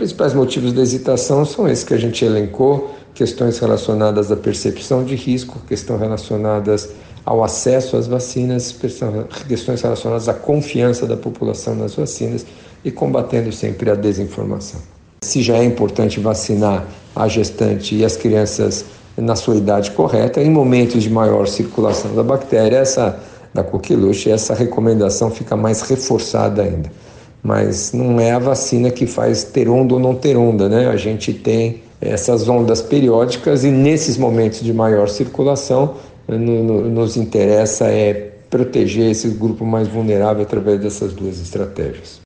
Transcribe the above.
principais motivos da hesitação são esses que a gente elencou: questões relacionadas à percepção de risco, questões relacionadas ao acesso às vacinas, questões relacionadas à confiança da população nas vacinas e combatendo sempre a desinformação. Se já é importante vacinar a gestante e as crianças na sua idade correta, em momentos de maior circulação da bactéria, da coqueluche, essa recomendação fica mais reforçada ainda. Mas não é a vacina que faz ter onda ou não ter onda, né? A gente tem essas ondas periódicas e nesses momentos de maior circulação nos interessa proteger esse grupo mais vulnerável através dessas duas estratégias.